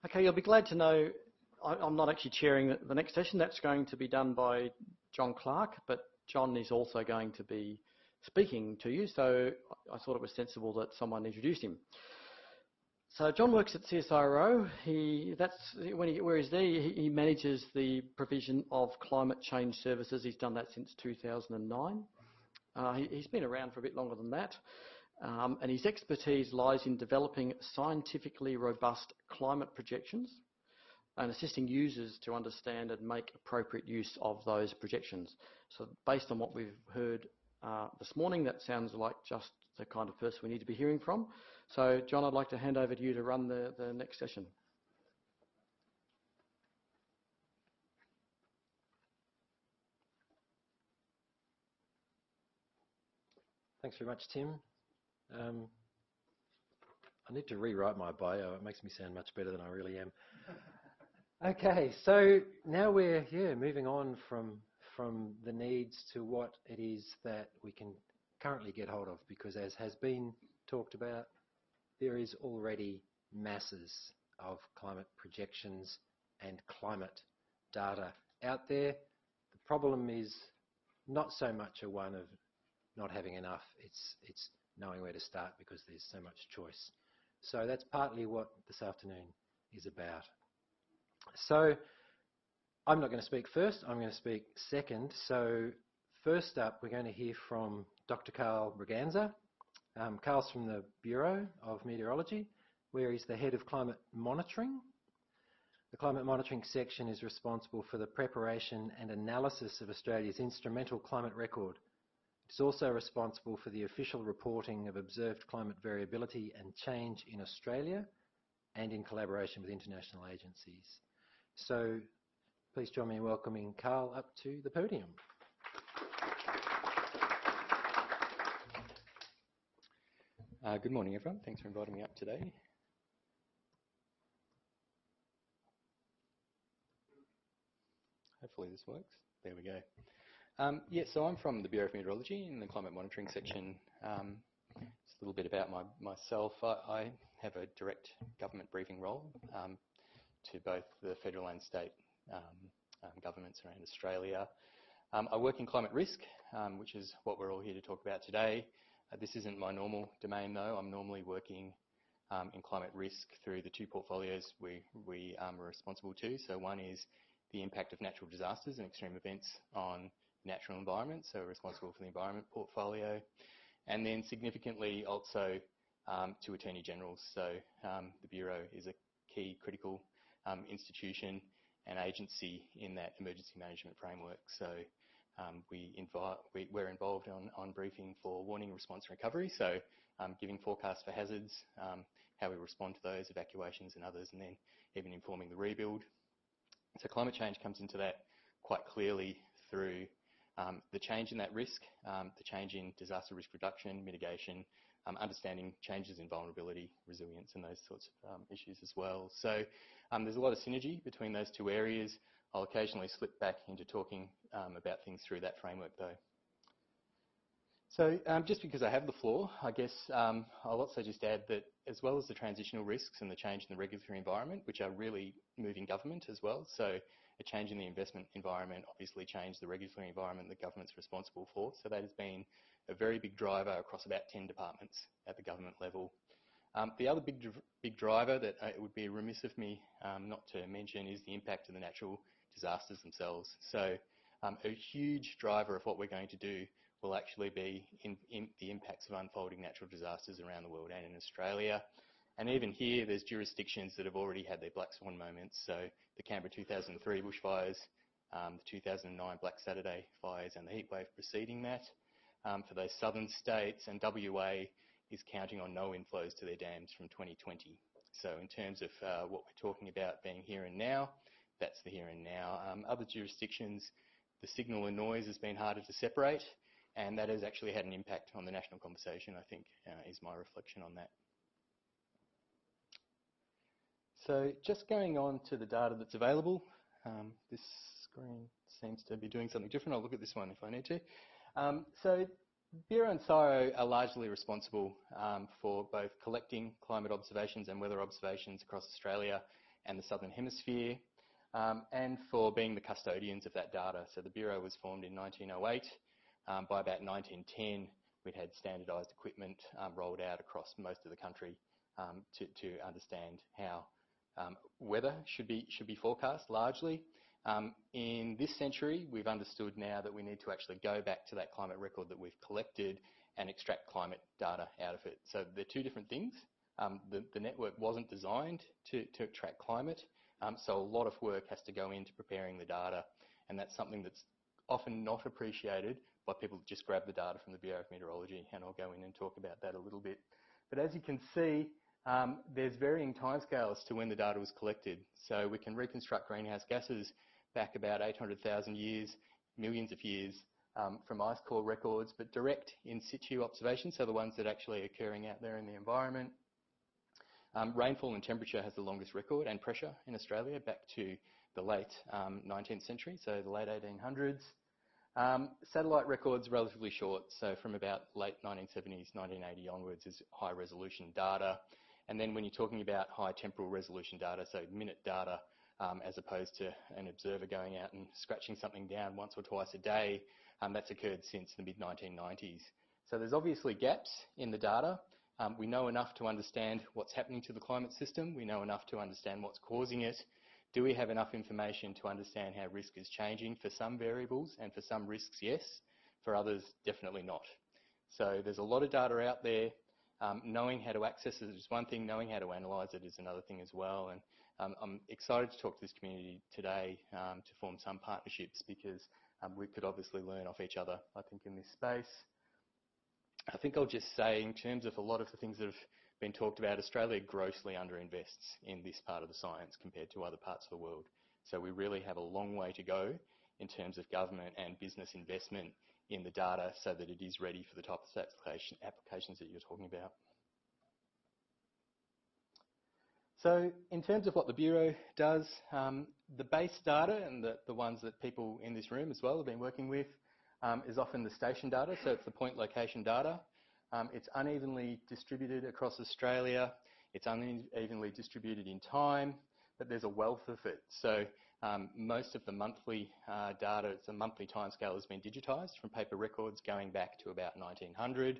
Okay, you'll be glad to know I'm not actually chairing the next session. That's going to be done by John Clark, but John is also going to be speaking to you, so I thought it was sensible that someone introduced him. So John works at CSIRO. Where he's there, he manages the provision of climate change services. He's done that since 2009. He's been around for a bit longer than that. And his expertise lies in developing scientifically robust climate projections and assisting users to understand and make appropriate use of those projections. So based on what we've heard this morning, that sounds like just the kind of person we need to be hearing from. So John, I'd like to hand over to you to run the next session. Thanks very much, Tim. I need to rewrite my bio. It makes me sound much better than I really am. Okay, so now we're moving on from the needs to what it is that we can currently get hold of, because as has been talked about, there is already masses of climate projections and climate data out there. The problem is not so much a one of not having enough, it's knowing where to start because there's so much choice. So that's partly what this afternoon is about. So I'm not going to speak first, I'm going to speak second. So first up, we're going to hear from Dr. Carl Braganza. Carl's from the Bureau of Meteorology, where he's the head of climate monitoring. The climate monitoring section is responsible for the preparation and analysis of Australia's instrumental climate record. It's also responsible for the official reporting of observed climate variability and change in Australia and in collaboration with international agencies. So please join me in welcoming Carl up to the podium. Good morning, everyone. Thanks for inviting me up today. Hopefully this works. There we go. So I'm from the Bureau of Meteorology in the climate monitoring section. Just a little bit about myself. I have a direct government briefing role to both the federal and state governments around Australia. I work in climate risk, which is what we're all here to talk about today. This isn't my normal domain, though. I'm normally working in climate risk through the two portfolios we are responsible to. So one is the impact of natural disasters and extreme events on the natural environment, so we're responsible for the environment portfolio. And then significantly also to Attorney Generals. So the Bureau is a key critical institution and agency in that emergency management framework. So we're involved on briefing for warning, response and recovery, so giving forecasts for hazards, how we respond to those, evacuations and others, and then even informing the rebuild. So climate change comes into that quite clearly through the change in that risk, the change in disaster risk reduction, mitigation, understanding changes in vulnerability, resilience and those sorts of issues as well. So there's a lot of synergy between those two areas. I'll occasionally slip back into talking about things through that framework though. So just because I have the floor, I guess I'll also just add that as well as the transitional risks and the change in the regulatory environment, which are really moving government as well. So a change in the investment environment obviously changed the regulatory environment that government's responsible for. So that has been a very big driver across about 10 departments at the government level. The other big driver that it would be remiss of me not to mention is the impact of the natural disasters themselves. So a huge driver of what we're going to do will actually be in the impacts of unfolding natural disasters around the world and in Australia. And even here, there's jurisdictions that have already had their black swan moments. So the Canberra 2003 bushfires, the 2009 Black Saturday fires and the heatwave preceding that. For those southern states, and WA is counting on no inflows to their dams from 2020. So in terms of what we're talking about being here and now, that's the here and now. Other jurisdictions, the signal and noise has been harder to separate, and that has actually had an impact on the national conversation, I think, is my reflection on that. So just going on to the data that's available, this screen seems to be doing something different. I'll look at this one if I need to. So Bureau and CSIRO are largely responsible for both collecting climate observations and weather observations across Australia and the Southern Hemisphere, and for being the custodians of that data. So the Bureau was formed in 1908. By about 1910, we'd had standardised equipment rolled out across most of the country to understand how weather should be forecast largely. In this century, we've understood now that we need to actually go back to that climate record that we've collected and extract climate data out of it. So they're two different things. The network wasn't designed to track climate, so a lot of work has to go into preparing the data, and that's something that's often not appreciated by people that just grab the data from the Bureau of Meteorology, and I'll go in and talk about that a little bit. But as you can see, there's varying timescales to when the data was collected. So we can reconstruct greenhouse gases back about 800,000 years, millions of years from ice core records, but direct in situ observations, so the ones that actually are occurring out there in the environment. Rainfall and temperature has the longest record, and pressure in Australia back to the late 19th century, so the late 1800s. Satellite records relatively short, so from about late 1970s, 1980 onwards is high resolution data. And then when you're talking about high temporal resolution data, so minute data, as opposed to an observer going out and scratching something down once or twice a day, that's occurred since the mid-1990s. So there's obviously gaps in the data. We know enough to understand what's happening to the climate system. We know enough to understand what's causing it. Do we have enough information to understand how risk is changing? For some variables and for some risks, yes. For others, definitely not. So there's a lot of data out there. Knowing how to access it is one thing, knowing how to analyse it is another thing as well. And I'm excited to talk to this community today to form some partnerships, because we could obviously learn off each other, I think, in this space. I think I'll just say, in terms of a lot of the things that have been talked about, Australia grossly underinvests in this part of the science compared to other parts of the world. So we really have a long way to go in terms of government and business investment in the data so that it is ready for the type of applications that you're talking about. So in terms of what the Bureau does, the base data, and the ones that people in this room as well have been working with, is often the station data, so it's the point location data. It's unevenly distributed across Australia. It's unevenly distributed in time, but there's a wealth of it. So most of the monthly data, it's a monthly timescale, has been digitised from paper records going back to about 1900.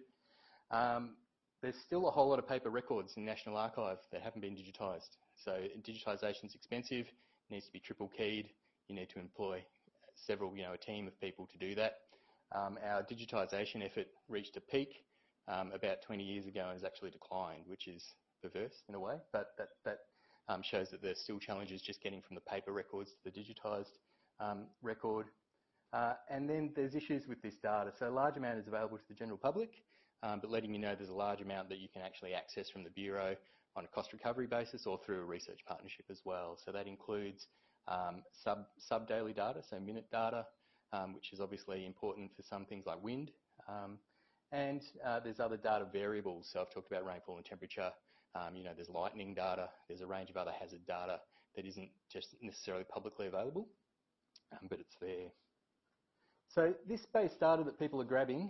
There's still a whole lot of paper records in National Archive that haven't been digitised. So digitisation's expensive, needs to be triple keyed. You need to employ several, a team of people to do that. Our digitisation effort reached a peak about 20 years ago and has actually declined, which is perverse in a way, but that shows that there's still challenges just getting from the paper records to the digitised record. And then there's issues with this data. So a large amount is available to the general public, but letting you know there's a large amount that you can actually access from the Bureau on a cost recovery basis or through a research partnership as well. So that includes sub-daily data, so minute data, which is obviously important for some things like wind. And there's other data variables. So I've talked about rainfall and temperature. There's lightning data. There's a range of other hazard data that isn't just necessarily publicly available, but it's there. So this base data that people are grabbing,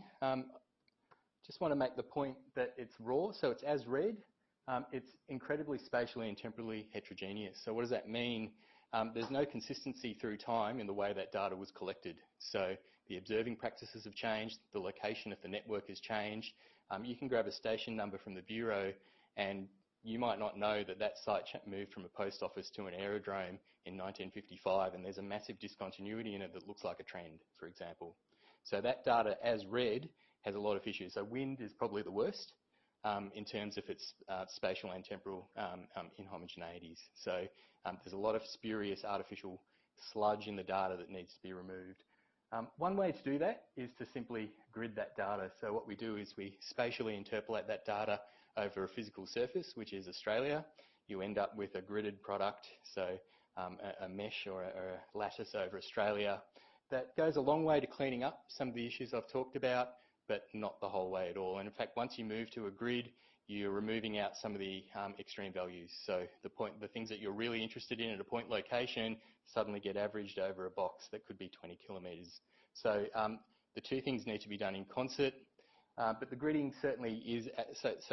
just want to make the point that it's raw, so it's as read. It's incredibly spatially and temporally heterogeneous. So what does that mean? There's no consistency through time in the way that data was collected. So the observing practices have changed, the location of the network has changed. You can grab a station number from the Bureau and you might not know that that site moved from a post office to an aerodrome in 1955, and there's a massive discontinuity in it that looks like a trend, for example. So that data as read has a lot of issues. So wind is probably the worst in terms of its spatial and temporal inhomogeneities. So there's a lot of spurious artificial sludge in the data that needs to be removed. One way to do that is to simply grid that data. So what we do is we spatially interpolate that data over a physical surface, which is Australia. You end up with a gridded product, so a mesh or a lattice over Australia. That goes a long way to cleaning up some of the issues I've talked about, but not the whole way at all. And in fact, once you move to a grid, you're removing out some of the extreme values. So the things that you're really interested in at a point location suddenly get averaged over a box that could be 20 kilometres. So the two things need to be done in concert. But the gridding certainly is, so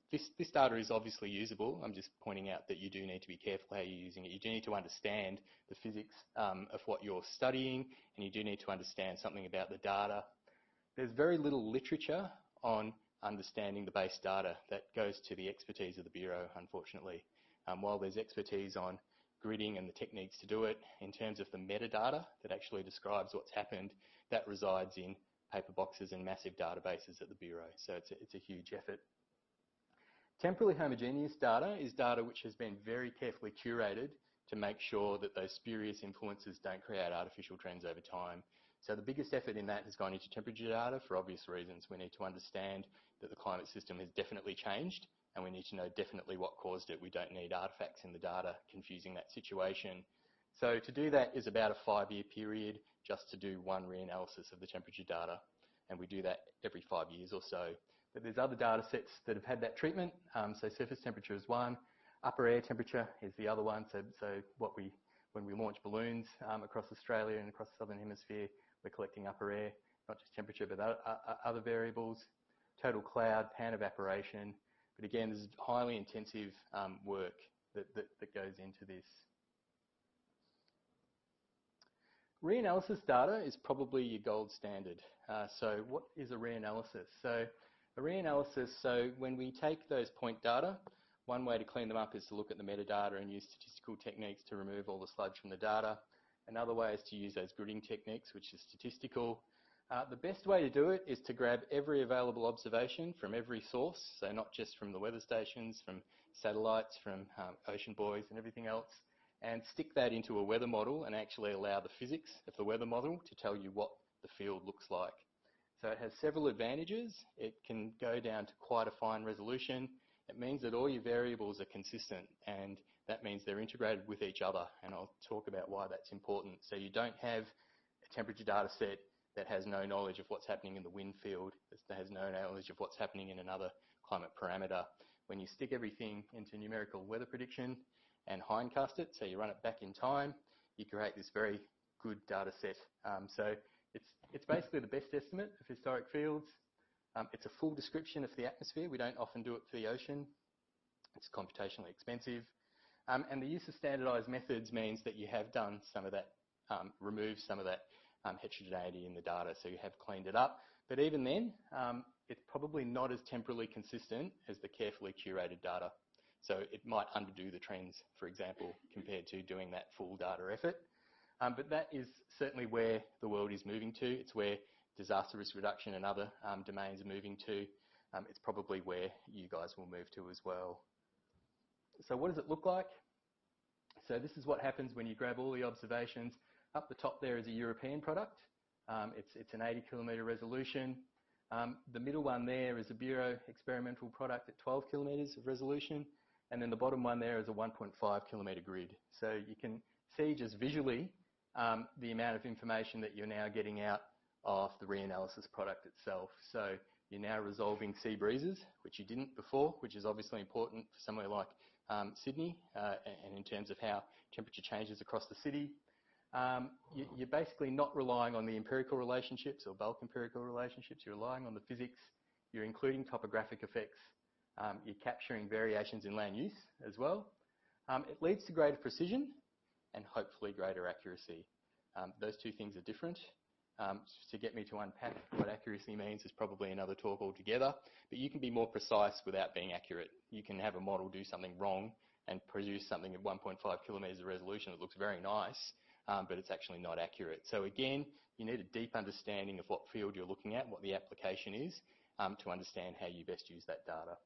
This data is obviously usable. I'm just pointing out that you do need to be careful how you're using it. You do need to understand the physics of what you're studying, and you do need to understand something about the data. There's very little literature on understanding the base data. That goes to the expertise of the Bureau, unfortunately. While there's expertise on gridding and the techniques to do it, in terms of the metadata that actually describes what's happened, that resides in paper boxes and massive databases at the Bureau. So it's a huge effort. Temporally homogeneous data is data which has been very carefully curated to make sure that those spurious influences don't create artificial trends over time. So the biggest effort in that has gone into temperature data for obvious reasons. We need to understand that the climate system has definitely changed, and we need to know definitely what caused it. We don't need artefacts in the data confusing that situation. So to do that is about a 5-year period just to do one reanalysis of the temperature data, and we do that every 5 years or so. But there's other data sets that have had that treatment. So surface temperature is one, upper air temperature is the other one. So when we launch balloons across Australia and across the southern hemisphere, we're collecting upper air, not just temperature, but other variables. Total cloud, pan evaporation. But again, there's highly intensive work that goes into this. Reanalysis data is probably your gold standard. So what is a reanalysis? So a reanalysis, so when we take those point data, one way to clean them up is to look at the metadata and use statistical techniques to remove all the sludge from the data. Another way is to use those gridding techniques, which is statistical. The best way to do it is to grab every available observation from every source, so not just from the weather stations, from satellites, from ocean buoys and everything else, and stick that into a weather model and actually allow the physics of the weather model to tell you what the field looks like. So it has several advantages. It can go down to quite a fine resolution. It means that all your variables are consistent, and that means they're integrated with each other, and I'll talk about why that's important. So you don't have a temperature data set that has no knowledge of what's happening in the wind field, that has no knowledge of what's happening in another climate parameter. When you stick everything into numerical weather prediction and hindcast it, so you run it back in time, you create this very good data set. So it's basically the best estimate of historic fields. It's a full description of the atmosphere. We don't often do it for the ocean. It's computationally expensive. And the use of standardised methods means that you have done some of that, removed some of that heterogeneity in the data, so you have cleaned it up. But even then, it's probably not as temporally consistent as the carefully curated data. So it might underdo the trends, for example, compared to doing that full data effort. But that is certainly where the world is moving to. It's where disaster risk reduction and other domains are moving to. It's probably where you guys will move to as well. So what does it look like? So this is what happens when you grab all the observations. Up the top there is a European product. It's an 80 kilometre resolution. The middle one there is a Bureau experimental product at 12 kilometres of resolution. And then the bottom one there is a 1.5 kilometre grid. So you can see just visually the amount of information that you're now getting out of the reanalysis product itself. So you're now resolving sea breezes, which you didn't before, which is obviously important for somewhere like Sydney, and in terms of how temperature changes across the city. You're basically not relying on the empirical relationships or bulk empirical relationships. You're relying on the physics. You're including topographic effects. You're capturing variations in land use as well. It leads to greater precision and hopefully greater accuracy. Those two things are different. To get me to unpack what accuracy means is probably another talk altogether, but you can be more precise without being accurate. You can have a model do something wrong and produce something at 1.5 kilometres of resolution that looks very nice, but it's actually not accurate. So again, you need a deep understanding of what field you're looking at, what the application is, to understand how you best use that data.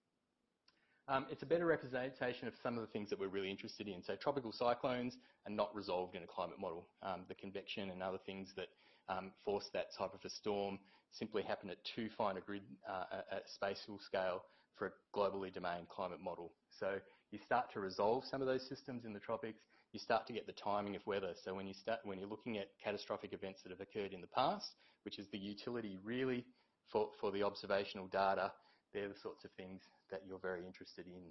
It's a better representation of some of the things that we're really interested in. So tropical cyclones are not resolved in a climate model. The convection and other things that force that type of a storm simply happen at too fine a grid, a spatial scale for a globally domained climate model. So you start to resolve some of those systems in the tropics. You start to get the timing of weather. So when you're looking at catastrophic events that have occurred in the past, which is the utility really for the observational data, they're the sorts of things that you're very interested in.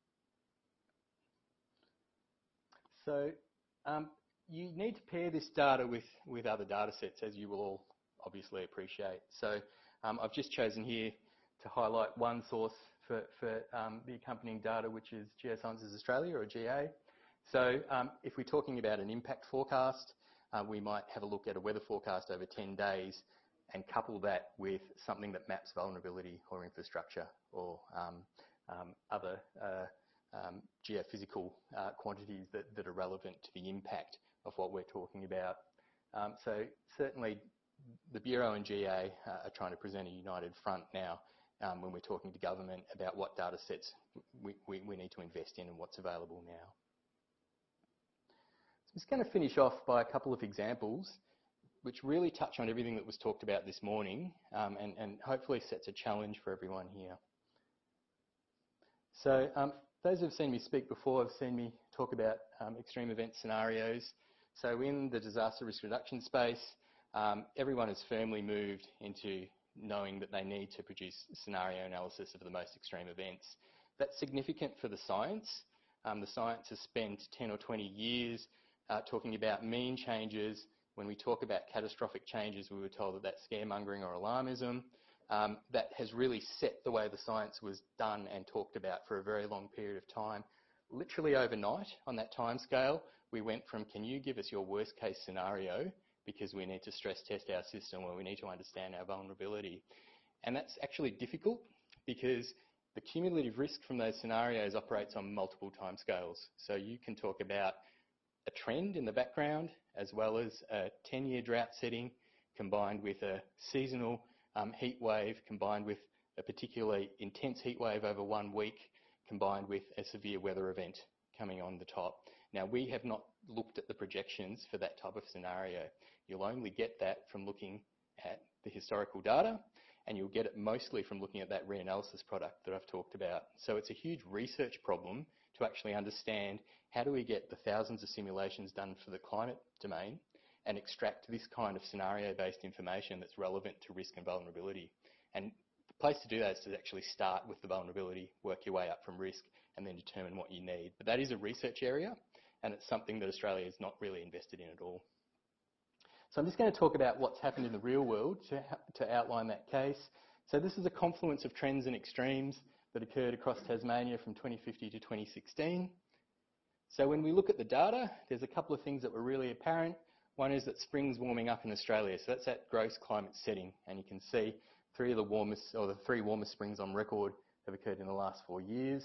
So you need to pair this data with other data sets, as you will all obviously appreciate. So I've just chosen here to highlight one source for the accompanying data, which is Geosciences Australia, or GA. So if we're talking about an impact forecast, we might have a look at a weather forecast over 10 days and couple that with something that maps vulnerability or infrastructure or other geophysical quantities that are relevant to the impact of what we're talking about. So certainly the Bureau and GA are trying to present a united front now when we're talking to government about what data sets we need to invest in and what's available now. So I'm just going to finish off by a couple of examples which really touch on everything that was talked about this morning and hopefully sets a challenge for everyone here. So those who have seen me speak before have seen me talk about extreme event scenarios. So in the disaster risk reduction space, everyone has firmly moved into knowing that they need to produce scenario analysis of the most extreme events. That's significant for the science. The science has spent 10 or 20 years talking about mean changes. When we talk about catastrophic changes, we were told that that's scaremongering or alarmism. That has really set the way the science was done and talked about for a very long period of time. Literally overnight on that timescale, we went from, can you give us your worst case scenario, because we need to stress test our system or we need to understand our vulnerability. And that's actually difficult because the cumulative risk from those scenarios operates on multiple timescales. So you can talk about a trend in the background as well as a 10-year drought setting combined with a seasonal heat wave combined with a particularly intense heat wave over 1 week combined with a severe weather event coming on the top. Now, we have not looked at the projections for that type of scenario. You'll only get that from looking at the historical data, and you'll get it mostly from looking at that reanalysis product that I've talked about. So it's a huge research problem to actually understand how do we get the thousands of simulations done for the climate domain and extract this kind of scenario-based information that's relevant to risk and vulnerability. And the place to do that is to actually start with the vulnerability, work your way up from risk, and then determine what you need. But that is a research area, and it's something that Australia is not really invested in at all. So I'm just going to talk about what's happened in the real world to outline that case. So this is a confluence of trends and extremes that occurred across Tasmania from 2050 to 2016. So when we look at the data, there's a couple of things that were really apparent. One is that spring's warming up in Australia, so that's that gross climate setting, and you can see the three warmest springs on record have occurred in the last 4 years.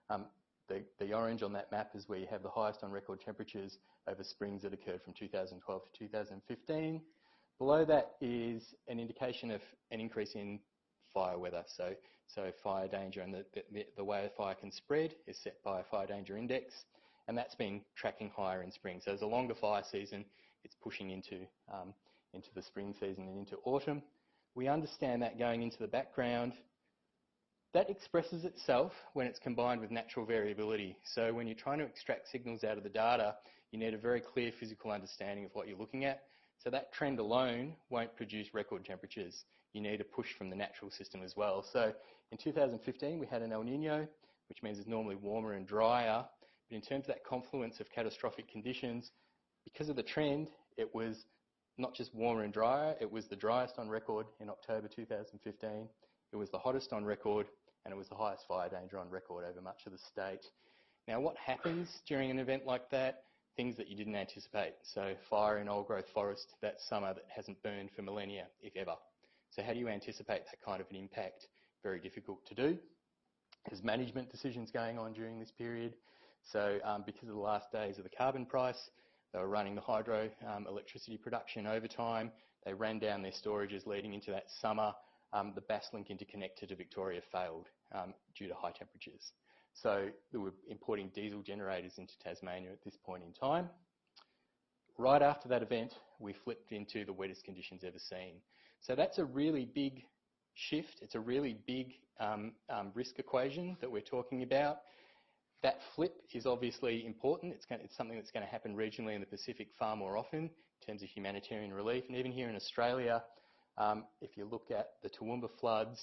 The orange on that map is where you have the highest on record temperatures over springs that occurred from 2012 to 2015. Below that is an indication of an increase in fire weather. So fire danger and the way a fire can spread is set by a fire danger index, and that's been tracking higher in spring. So there's a longer fire season, it's pushing into the spring season and into autumn. We understand that going into the background. That expresses itself when it's combined with natural variability. So when you're trying to extract signals out of the data, you need a very clear physical understanding of what you're looking at. So that trend alone won't produce record temperatures. You need a push from the natural system as well. So in 2015, we had an El Nino, which means it's normally warmer and drier. But in terms of that confluence of catastrophic conditions, because of the trend, it was not just warmer and drier, it was the driest on record in October 2015. It was the hottest on record, and it was the highest fire danger on record over much of the state. Now, what happens during an event like that? Things that you didn't anticipate. So fire in old growth forest that summer that hasn't burned for millennia, if ever. So how do you anticipate that kind of an impact? Very difficult to do. There's management decisions going on during this period. So because of the last days of the carbon price, they were running the hydro electricity production overtime. They ran down their storages leading into that summer. The Basslink interconnector to Victoria failed due to high temperatures. So they were importing diesel generators into Tasmania at this point in time. Right after that event, we flipped into the wettest conditions ever seen. So that's a really big shift. It's a really big risk equation that we're talking about. That flip is obviously important. It's something that's going to happen regionally in the Pacific far more often in terms of humanitarian relief. And even here in Australia, if you look at the Toowoomba floods,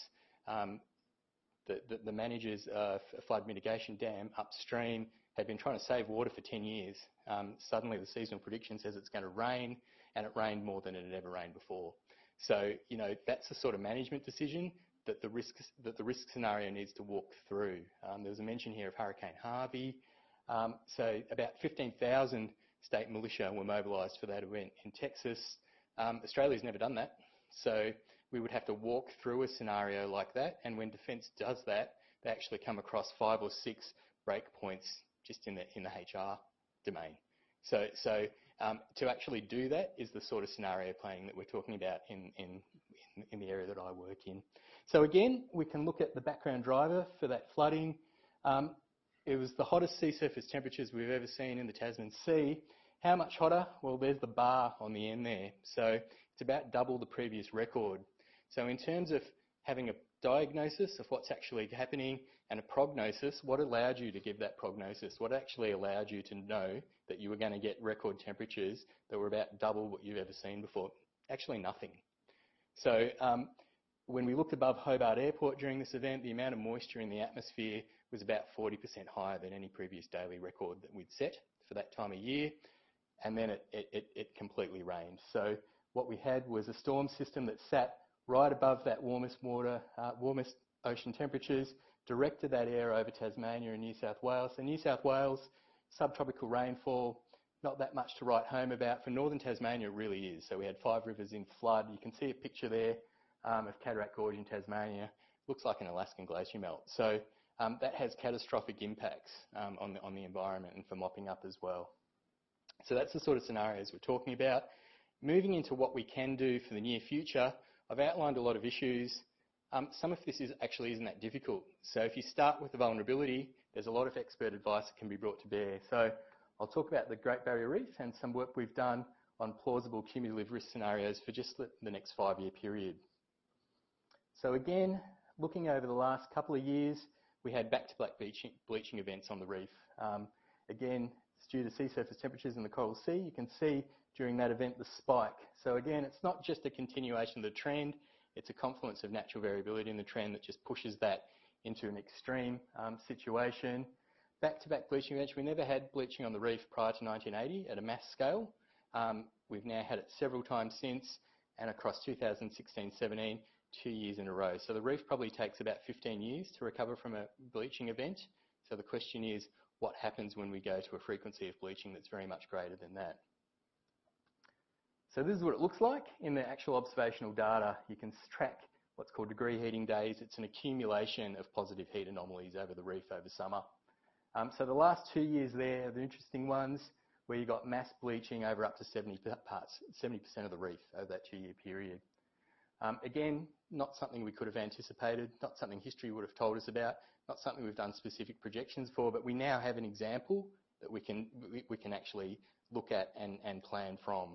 the managers of a flood mitigation dam upstream had been trying to save water for 10 years. Suddenly the seasonal prediction says it's going to rain, and it rained more than it had ever rained before. So, that's the sort of management decision that the risk scenario needs to walk through. There was a mention here of Hurricane Harvey. So about 15,000 state militia were mobilised for that event in Texas. Australia's never done that, so we would have to walk through a scenario like that, and when Defence does that, they actually come across 5 or 6 breakpoints just in the HR domain. So to actually do that is the sort of scenario planning that we're talking about in the area that I work in. So again, we can look at the background driver for that flooding. It was the hottest sea surface temperatures we've ever seen in the Tasman Sea. How much hotter? Well, there's the bar on the end there. So it's about double the previous record. So in terms of having a diagnosis of what's actually happening and a prognosis, what allowed you to give that prognosis? What actually allowed you to know that you were going to get record temperatures that were about double what you've ever seen before? Actually nothing. So when we looked above Hobart Airport during this event, the amount of moisture in the atmosphere was about 40% higher than any previous daily record that we'd set for that time of year. And then it completely rained. So what we had was a storm system that sat right above that warmest ocean temperatures, directed that air over Tasmania and New South Wales. So New South Wales, subtropical rainfall, not that much to write home about. For northern Tasmania, it really is. So we had 5 rivers in flood. You can see a picture there of Cataract Gorge in Tasmania. Looks like an Alaskan glacier melt. So that has catastrophic impacts on the environment and for mopping up as well. So that's the sort of scenarios we're talking about. Moving into what we can do for the near future, I've outlined a lot of issues. Some of this actually isn't that difficult. So if you start with the vulnerability, there's a lot of expert advice that can be brought to bear. So I'll talk about the Great Barrier Reef and some work we've done on plausible cumulative risk scenarios for just the next 5-year period. So again, looking over the last couple of years, we had back-to-back bleaching events on the reef. Again, it's due to sea surface temperatures in the Coral Sea. You can see during that event the spike. So again, it's not just a continuation of the trend, it's a confluence of natural variability in the trend that just pushes that into an extreme situation. Back-to-back bleaching events, we never had bleaching on the reef prior to 1980 at a mass scale. We've now had it several times since, and across 2016-17, 2 years in a row. So the reef probably takes about 15 years to recover from a bleaching event. So the question is, what happens when we go to a frequency of bleaching that's very much greater than that? So this is what it looks like in the actual observational data. You can track what's called degree heating days. It's an accumulation of positive heat anomalies over the reef over summer. So the last 2 years there are the interesting ones, where you got mass bleaching over up to 70% of the reef over that 2-year period. Again, not something we could have anticipated, not something history would have told us about, not something we've done specific projections for, but we now have an example that we can actually look at and plan from.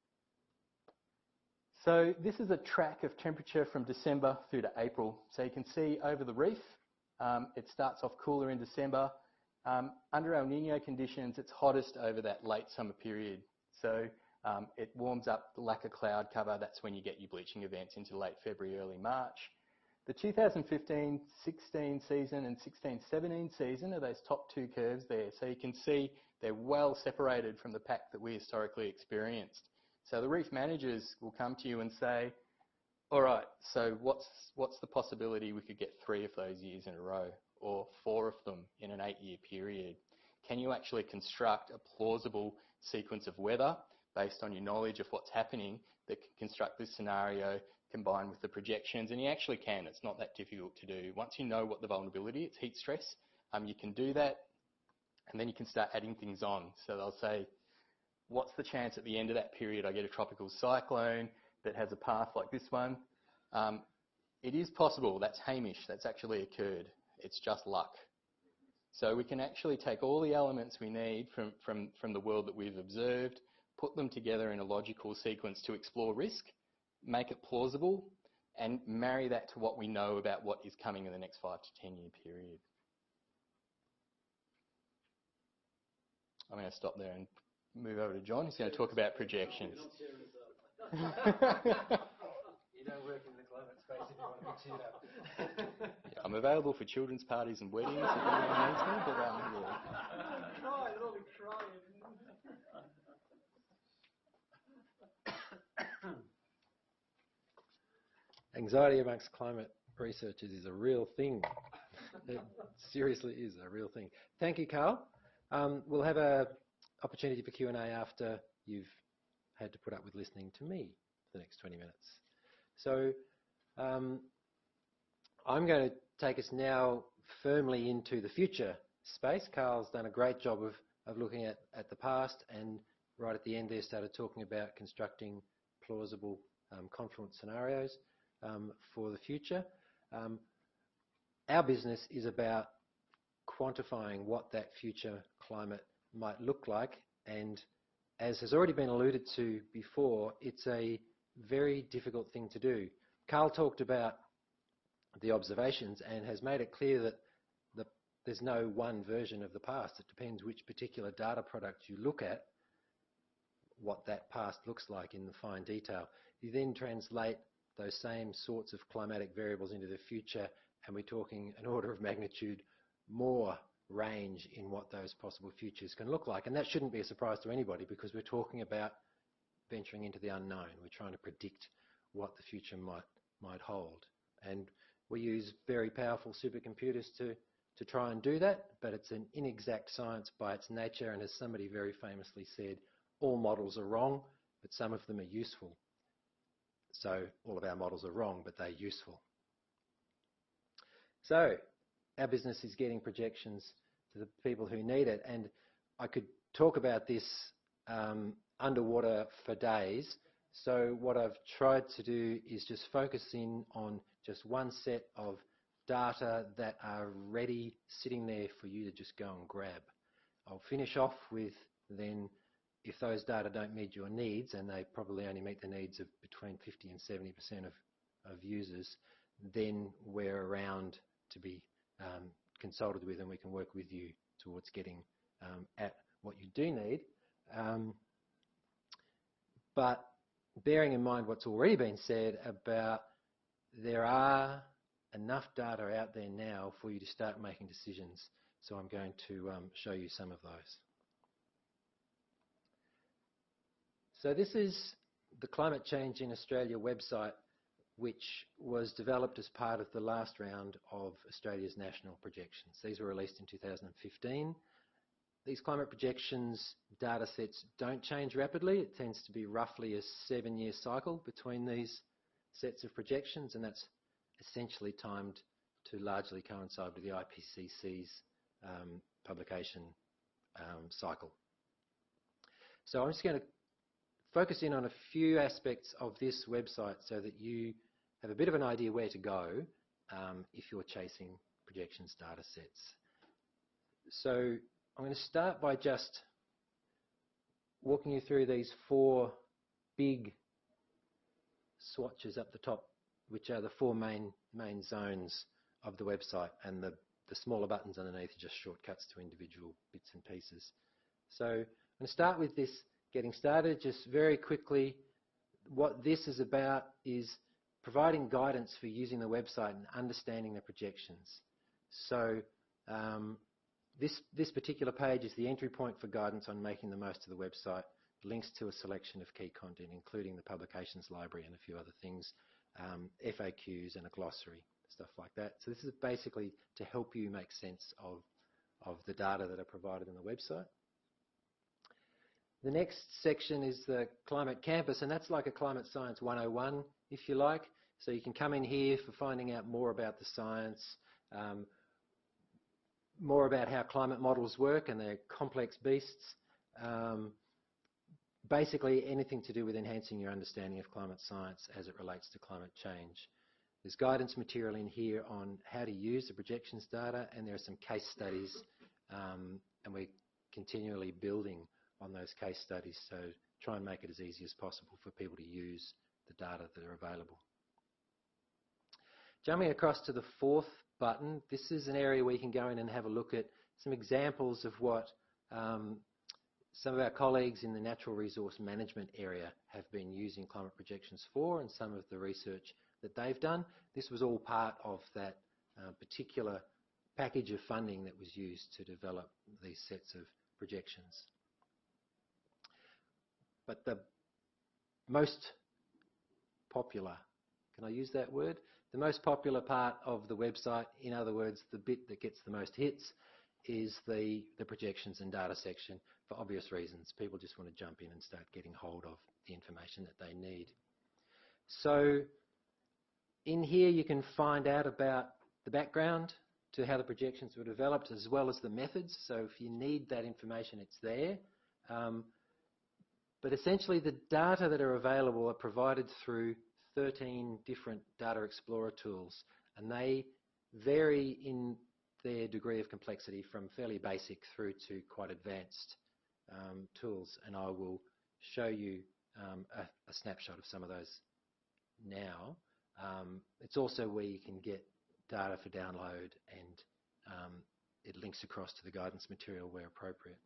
So this is a track of temperature from December through to April. So you can see over the reef, it starts off cooler in December. Under El Nino conditions, it's hottest over that late summer period. So it warms up, the lack of cloud cover, that's when you get your bleaching events into late February, early March. The 2015-16 season and 16-17 season are those top 2 curves there. So you can see they're well separated from the pack that we historically experienced. So the reef managers will come to you and say, all right, so what's the possibility we could get 3 of those years in a row, or 4 of them in an 8-year period? Can you actually construct a plausible sequence of weather based on your knowledge of what's happening that can construct this scenario combined with the projections? And you actually can. It's not that difficult to do. Once you know what the vulnerability, it's heat stress, you can do that, and then you can start adding things on. So they'll say, what's the chance at the end of that period I get a tropical cyclone that has a path like this one? It is possible. That's Hamish. That's actually occurred. It's just luck. So we can actually take all the elements we need from the world that we've observed, put them together in a logical sequence to explore risk, make it plausible, and marry that to what we know about what is coming in the next 5 to 10 year period. I'm going to stop there and move over to John. He's going to talk about projections. You don't work in the climate space if you want to mix it up. Yeah, I'm available for children's parties and weddings if anyone needs me, but yeah. Crying, I'll be crying. Anxiety amongst climate researchers is a real thing. It seriously is a real thing. Thank you, Carl. We'll have an opportunity for Q&A after you've had to put up with listening to me for the next 20 minutes. So I'm going to take us now firmly into the future space. Carl's done a great job of looking at the past, and right at the end there started talking about constructing plausible confluent scenarios for the future. Our business is about quantifying what that future climate might look like, and as has already been alluded to before, it's a very difficult thing to do. Carl talked about the observations and has made it clear that there's no one version of the past. It depends which particular data product you look at, what that past looks like in the fine detail. You then translate those same sorts of climatic variables into the future, and we're talking an order of magnitude more range in what those possible futures can look like. And that shouldn't be a surprise to anybody, because we're talking about venturing into the unknown. We're trying to predict what the future might hold. And we use very powerful supercomputers to try and do that, but it's an inexact science by its nature, and as somebody very famously said, all models are wrong, but some of them are useful. So all of our models are wrong, but they're useful. So our business is getting projections to the people who need it, and I could talk about this underwater for days. So what I've tried to do is just focus in on just one set of data that are ready, sitting there for you to just go and grab. I'll finish off with then, if those data don't meet your needs, and they probably only meet the needs of between 50 and 70% of users, then we're around to be consulted with, and we can work with you towards getting at what you do need. But bearing in mind what's already been said about there are enough data out there now for you to start making decisions. So I'm going to show you some of those. So this is the Climate Change in Australia website, which was developed as part of the last round of Australia's national projections. These were released in 2015. These climate projections data sets don't change rapidly. It tends to be roughly a 7-year cycle between these sets of projections, and that's essentially timed to largely coincide with the IPCC's publication cycle. So I'm just going to focus in on a few aspects of this website so that you have a bit of an idea where to go if you're chasing projections data sets. So I'm going to start by just walking you through these 4 big swatches up the top, which are the 4 main zones of the website, and the smaller buttons underneath are just shortcuts to individual bits and pieces. So I'm going to start with this getting started. Just very quickly, what this is about is providing guidance for using the website and understanding the projections. So this particular page is the entry point for guidance on making the most of the website. Links to a selection of key content, including the publications library and a few other things, FAQs and a glossary, stuff like that. So this is basically to help you make sense of the data that are provided on the website. The next section is the Climate Campus, and that's like a Climate Science 101, if you like. So you can come in here for finding out more about the science, more about how climate models work, and they're complex beasts. Basically anything to do with enhancing your understanding of climate science as it relates to climate change. There's guidance material in here on how to use the projections data, and there are some case studies, and we're continually building on those case studies, so try and make it as easy as possible for people to use the data that are available. Jumping across to the 4th button, this is an area where you can go in and have a look at some examples of what some of our colleagues in the natural resource management area have been using climate projections for, and some of the research that they've done. This was all part of that particular package of funding that was used to develop these sets of projections. But the most popular, can I use that word? The most popular part of the website, in other words, the bit that gets the most hits, is the projections and data section for obvious reasons. People just want to jump in and start getting hold of the information that they need. So in here you can find out about the background to how the projections were developed, as well as the methods. So if you need that information, it's there. But essentially the data that are available are provided through 13 different data explorer tools, and they vary in their degree of complexity from fairly basic through to quite advanced tools, and I will show you a snapshot of some of those now. It's also where you can get data for download, and it links across to the guidance material where appropriate.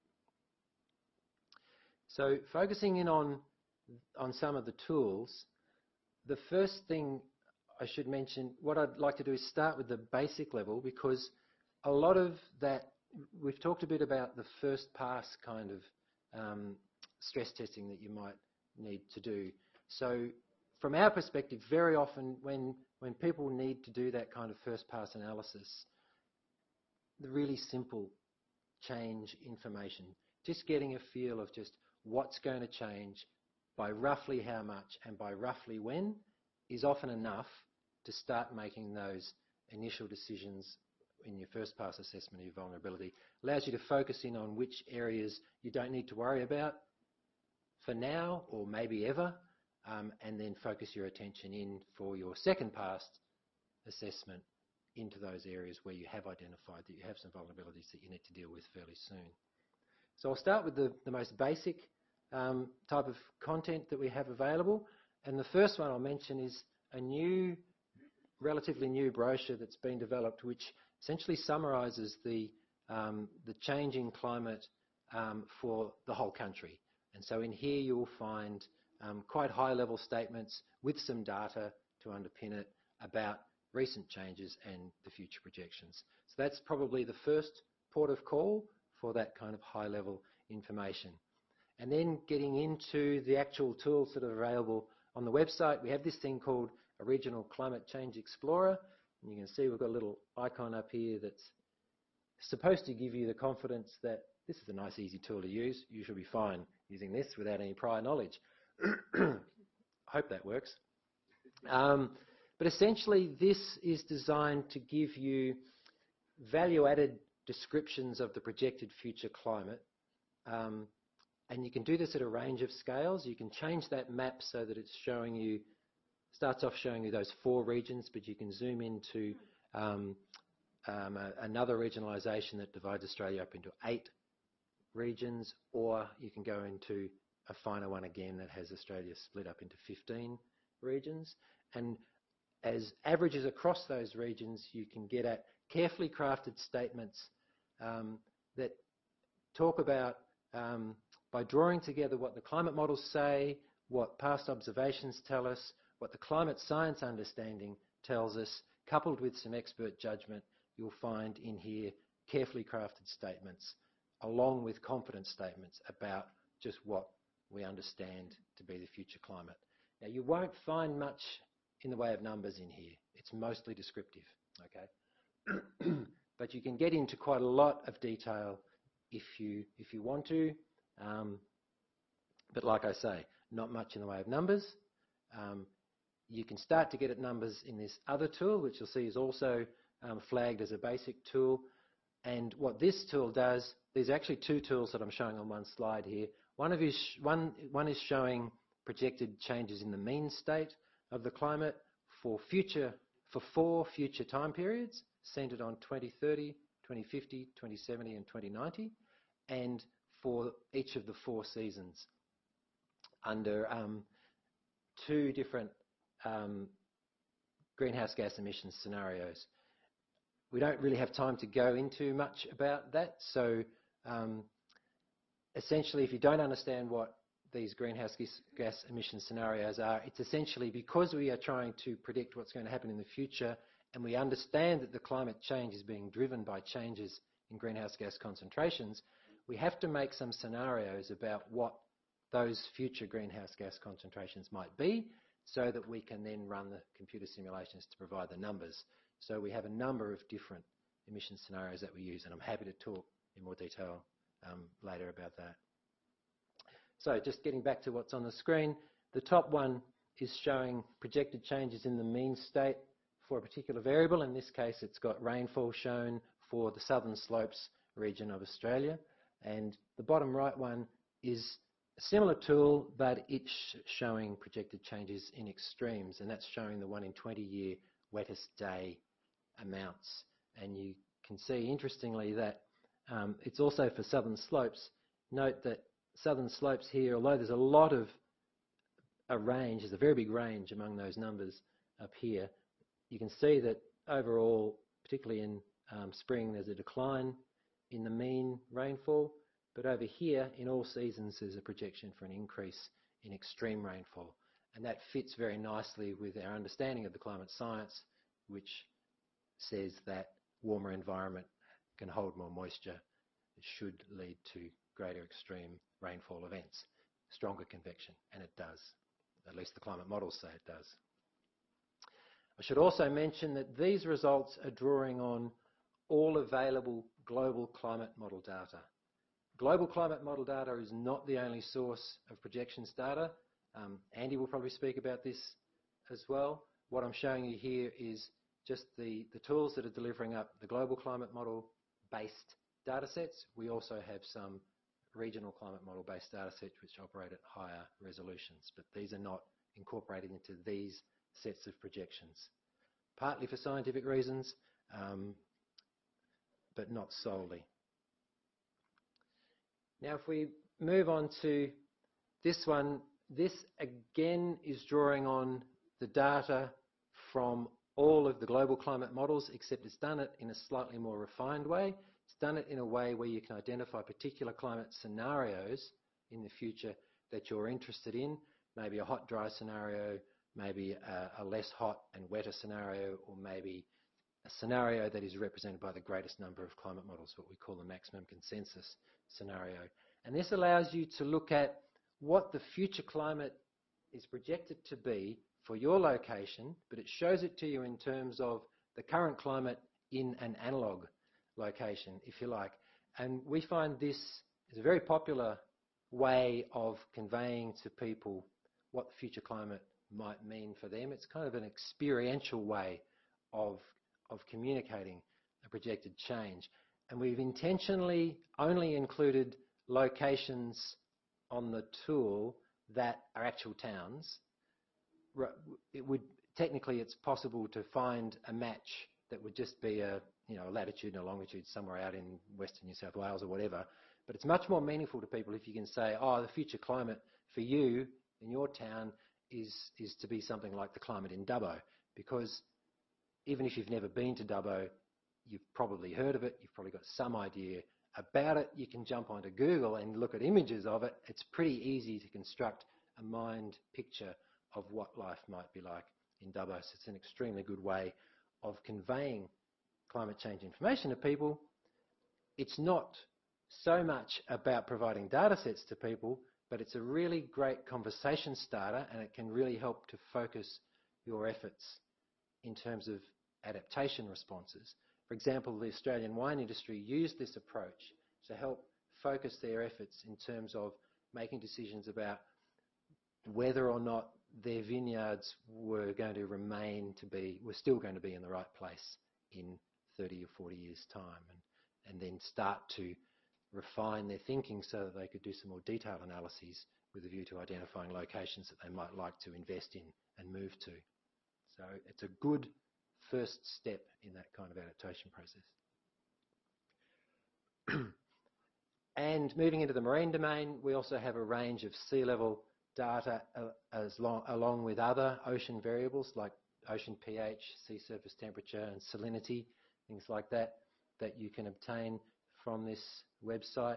So focusing in on some of the tools, the first thing I should mention, what I'd like to do is start with the basic level, because a lot of that, we've talked a bit about the first pass kind of stress testing that you might need to do. So from our perspective, very often when people need to do that kind of first pass analysis, the really simple change information, just getting a feel of just what's going to change by roughly how much and by roughly when, is often enough to start making those initial decisions in your first pass assessment of your vulnerability. Allows you to focus in on which areas you don't need to worry about for now or maybe ever, and then focus your attention in for your second pass assessment into those areas where you have identified that you have some vulnerabilities that you need to deal with fairly soon. So I'll start with the most basic type of content that we have available, and the first one I'll mention is a new, relatively new brochure that's been developed, which essentially summarises the changing climate for the whole country. And so in here you will find quite high-level statements with some data to underpin it about recent changes and the future projections. So that's probably the first port of call for that kind of high-level information. And then getting into the actual tools that are available on the website, we have this thing called a Regional Climate Change Explorer. And you can see we've got a little icon up here that's supposed to give you the confidence that this is a nice, easy tool to use. You should be fine using this without any prior knowledge. I hope that works. But essentially, this is designed to give you value-added descriptions of the projected future climate. And you can do this at a range of scales. You can change that map so that it's showing you, starts off showing you those 4 regions, but you can zoom into another regionalisation that divides Australia up into 8 regions, or you can go into a finer one again that has Australia split up into 15 regions. And as averages across those regions, you can get at carefully crafted statements that talk about, by drawing together what the climate models say, what past observations tell us, what the climate science understanding tells us, coupled with some expert judgment, you'll find in here carefully crafted statements along with confidence statements about just what we understand to be the future climate. Now, you won't find much in the way of numbers in here. It's mostly descriptive, okay? But you can get into quite a lot of detail if you want to. But like I say, not much in the way of numbers. You can start to get at numbers in this other tool, which you'll see is also flagged as a basic tool. And what this tool does, there's actually 2 tools that I'm showing on one slide here. One is showing projected changes in the mean state of the climate for 4 future time periods, centred on 2030, 2050, 2070 and 2090, and for each of the 4 seasons under 2 different greenhouse gas emissions scenarios. We don't really have time to go into much about that, so essentially if you don't understand what these greenhouse gas emission scenarios are, it's essentially because we are trying to predict what's going to happen in the future, and we understand that the climate change is being driven by changes in greenhouse gas concentrations, we have to make some scenarios about what those future greenhouse gas concentrations might be, so that we can then run the computer simulations to provide the numbers. So we have a number of different emission scenarios that we use, and I'm happy to talk in more detail later about that. So just getting back to what's on the screen, the top one is showing projected changes in the mean state for a particular variable. In this case, it's got rainfall shown for the southern slopes region of Australia. And the bottom right one is a similar tool, but it's showing projected changes in extremes, and that's showing the 1 in 20 year wettest day amounts. And you can see, interestingly, that it's also for southern slopes. Note that southern slopes here, although there's a lot of a range, there's a very big range among those numbers up here, you can see that overall, particularly in spring, there's a decline in the mean rainfall, but over here in all seasons there's a projection for an increase in extreme rainfall, and that fits very nicely with our understanding of the climate science, which says that warmer environment can hold more moisture. It should lead to greater extreme rainfall events, stronger convection, and it does. At least the climate models say it does. I should also mention that these results are drawing on all available global climate model data. Global climate model data is not the only source of projections data. Andy will probably speak about this as well. What I'm showing you here is just the tools that are delivering up the global climate model based data sets. We also have some regional climate model based data sets which operate at higher resolutions, but these are not incorporated into these sets of projections, partly for scientific reasons, but not solely. Now if we move on to this one, this again is drawing on the data from all of the global climate models, except it's done it in a slightly more refined way. It's done it in a way where you can identify particular climate scenarios in the future that you're interested in, maybe a hot, dry scenario, maybe a less hot and wetter scenario, or maybe a scenario that is represented by the greatest number of climate models, what we call the maximum consensus scenario. And this allows you to look at what the future climate is projected to be for your location, but it shows it to you in terms of the current climate in an analog location, if you like. And we find this is a very popular way of conveying to people what the future climate might mean for them. It's kind of an experiential way of communicating a projected change. And we've intentionally only included locations on the tool that are actual towns. Technically it's possible to find a match that would just be a latitude and a longitude somewhere out in Western New South Wales or whatever, but it's much more meaningful to people if you can say, oh, the future climate for you in your town is to be something like the climate in Dubbo, because even if you've never been to Dubbo, you've probably heard of it, you've probably got some idea about it. You can jump onto Google and look at images of it. It's pretty easy to construct a mind picture of what life might be like in Dubbo. So it's an extremely good way of conveying climate change information to people. It's not so much about providing data sets to people, but it's a really great conversation starter, and it can really help to focus your efforts in terms of adaptation responses. For example, the Australian wine industry used this approach to help focus their efforts in terms of making decisions about whether or not their vineyards were still going to be in the right place in 30 or 40 years' time, and then start to refine their thinking so that they could do some more detailed analyses with a view to identifying locations that they might like to invest in and move to. So it's a good first step in that kind of adaptation process. And moving into the marine domain, we also have a range of sea level data along with other ocean variables like ocean pH, sea surface temperature and salinity, things like that, that you can obtain from this website.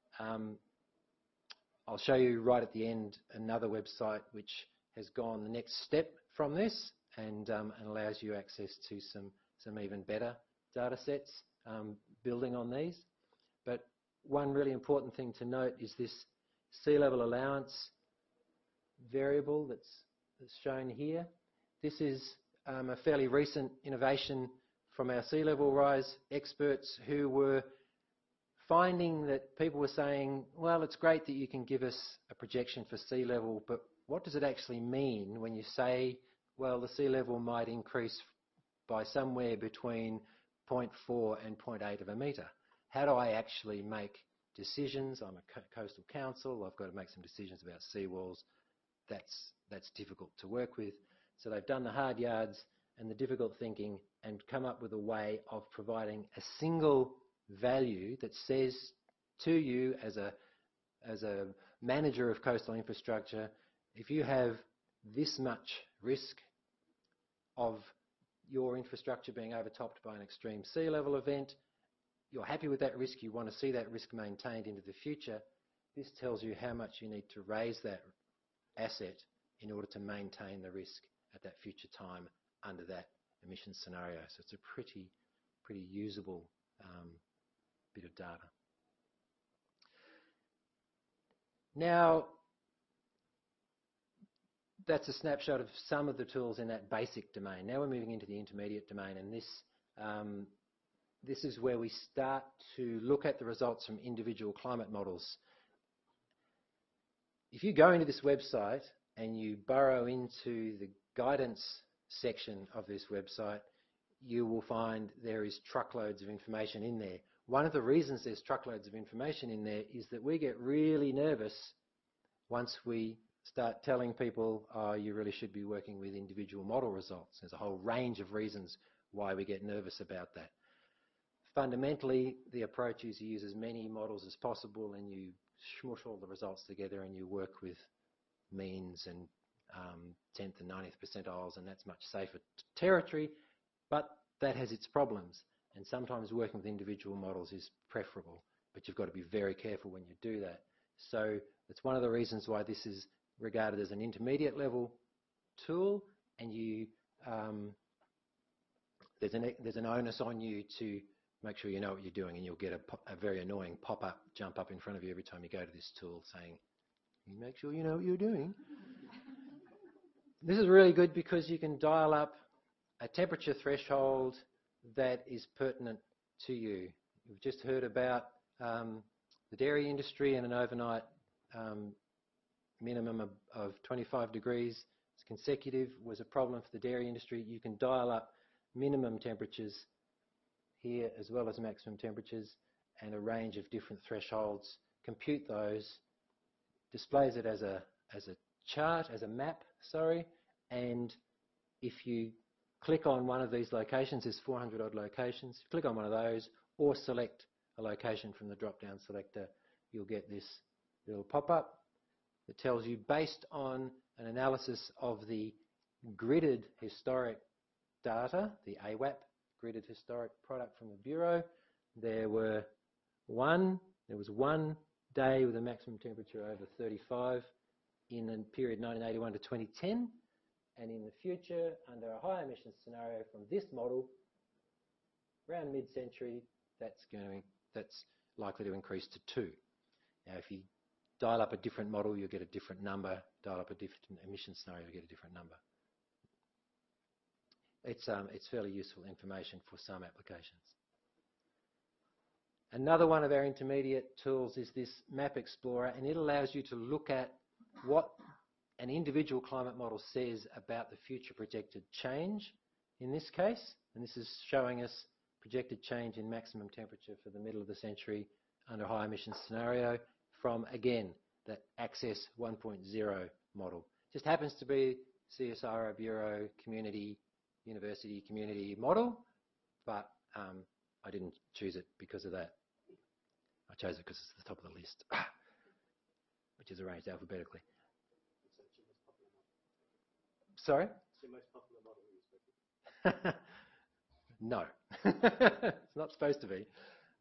I'll show you right at the end another website which has gone the next step from this and allows you access to some even better data sets building on these. But one really important thing to note is this sea level allowance variable that's that's shown here. This is a fairly recent innovation from our sea level rise experts who were finding that people were saying, well, it's great that you can give us a projection for sea level, but what does it actually mean when you say, well, the sea level might increase by somewhere between 0.4 and 0.8 of a metre? How do I actually make decisions? I'm a coastal council. I've got to make some decisions about seawalls. That's difficult to work with. So they've done the hard yards and the difficult thinking and come up with a way of providing a single value that says to you as a manager of coastal infrastructure, if you have this much risk of your infrastructure being overtopped by an extreme sea level event, you're happy with that risk, you want to see that risk maintained into the future, this tells you how much you need to raise that asset in order to maintain the risk at that future time under that emission scenario. So it's a pretty usable bit of data. Now, that's a snapshot of some of the tools in that basic domain. Now we're moving into the intermediate domain, and this is where we start to look at the results from individual climate models. If you go into this website and you burrow into the guidance section of this website, you will find there is truckloads of information in there. One of the reasons there's truckloads of information in there is that we get really nervous once we start telling people, oh, you really should be working with individual model results. There's a whole range of reasons why we get nervous about that. Fundamentally, the approach is you use as many models as possible and you smush all the results together and you work with means and 10th and 90th percentiles, and that's much safer territory, but that has its problems. And sometimes working with individual models is preferable, but you've got to be very careful when you do that. So it's one of the reasons why this is regarded as an intermediate level tool, and you there's an onus on you to make sure you know what you're doing, and you'll get a very annoying pop-up jump up in front of you every time you go to this tool saying, make sure you know what you're doing. This is really good because you can dial up a temperature threshold that is pertinent to you. We've just heard about the dairy industry and an overnight minimum of 25 degrees consecutive was a problem for the dairy industry. You can dial up minimum temperatures here as well as maximum temperatures and a range of different thresholds, compute those, displays it as a chart, as a map, sorry, and if you click on one of these locations, there's 400 odd locations, click on one of those or select a location from the drop-down selector, you'll get this little pop-up that tells you, based on an analysis of the gridded historic data, the AWAP, gridded historic product from the Bureau, there was one day with a maximum temperature over 35 in the period 1981 to 2010, and in the future, under a high emissions scenario from this model, around mid-century, that's likely to increase to 2. Now, if you dial up a different model, you'll get a different number. Dial up a different emission scenario, you'll get a different number. It's fairly useful information for some applications. Another one of our intermediate tools is this Map Explorer, and it allows you to look at what an individual climate model says about the future projected change in this case. And this is showing us projected change in maximum temperature for the middle of the century under a high emissions scenario from, again, that Access 1.0 model. Just happens to be CSIRO Bureau University Community model, but I didn't choose it because of that. I chose it because it's at the top of the list, which is arranged alphabetically. Sorry? It's your most popular model, No. It's not supposed to be.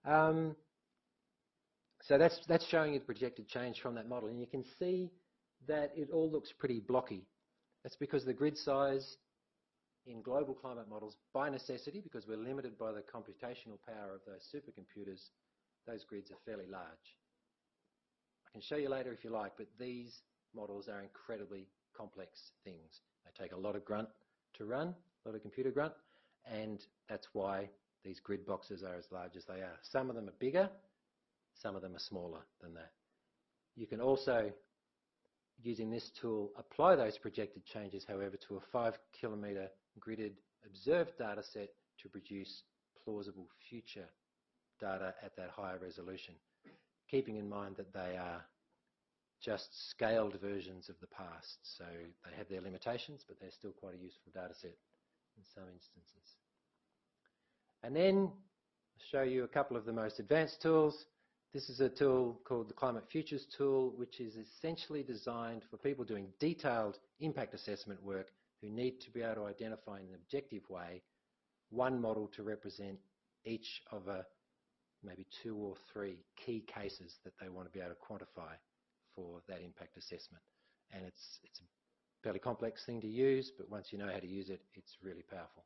So that's showing you the projected change from that model, and you can see that it all looks pretty blocky. That's because the grid size in global climate models, by necessity, because we're limited by the computational power of those supercomputers, those grids are fairly large. I can show you later if you like, but these models are incredibly complex things. They take a lot of grunt to run, a lot of computer grunt, and that's why these grid boxes are as large as they are. Some of them are bigger, some of them are smaller than that. You can also, using this tool, apply those projected changes, however, to a 5 kilometre gridded observed data set to produce plausible future data at that higher resolution, keeping in mind that they are just scaled versions of the past. So they have their limitations, but they're still quite a useful data set in some instances. And then I'll show you a couple of the most advanced tools. This is a tool called the Climate Futures tool, which is essentially designed for people doing detailed impact assessment work who need to be able to identify in an objective way one model to represent each of maybe 2 or 3 key cases that they want to be able to quantify for that impact assessment. And it's a fairly complex thing to use, but once you know how to use it, it's really powerful.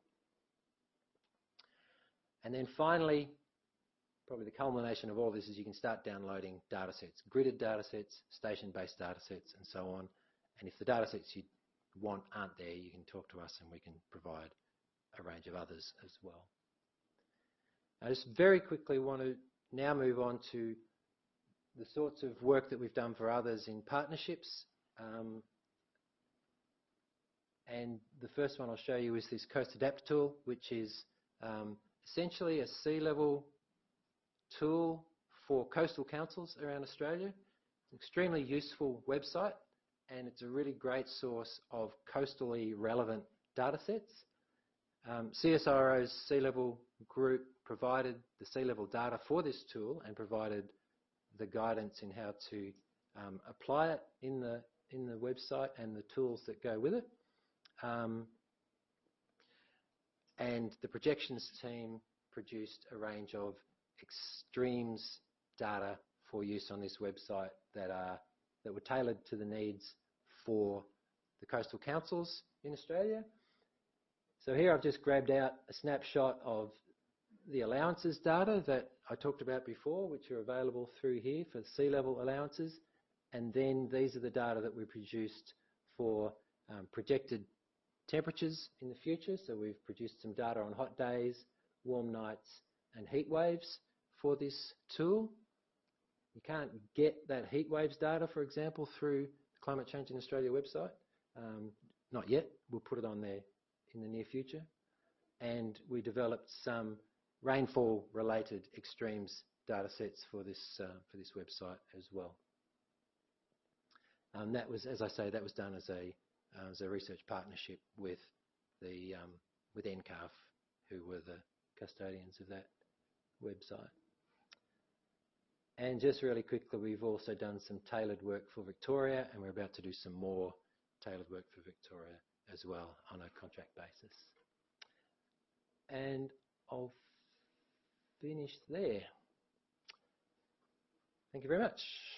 And then finally, probably the culmination of all this is you can start downloading data sets, gridded data sets, station-based data sets, and so on. And if the data sets you want aren't there, you can talk to us and we can provide a range of others as well. I just very quickly want to now move on to the sorts of work that we've done for others in partnerships. And the first one I'll show you is this Coast Adapt tool, which is essentially a sea level tool for coastal councils around Australia. It's an extremely useful website, and it's a really great source of coastally relevant data sets. CSIRO's Sea Level group provided the sea level data for this tool and provided the guidance in how to apply it in the website and the tools that go with it. And the projections team produced a range of extremes data for use on this website that were tailored to the needs for the coastal councils in Australia. So here I've just grabbed out a snapshot of the allowances data that I talked about before, which are available through here for sea level allowances. And then these are the data that we produced for projected temperatures in the future. So we've produced some data on hot days, warm nights, and heat waves for this tool. You can't get that heat waves data, for example, through the Climate Change in Australia website. Not yet. We'll put it on there in the near future. And we developed some rainfall-related extremes data sets for this website as well. That was, as I say, that was done as a research partnership with with NCARF, who were the custodians of that website. And just really quickly, we've also done some tailored work for Victoria, and we're about to do some more tailored work for Victoria as well on a contract basis. And I'll finish there. Thank you very much.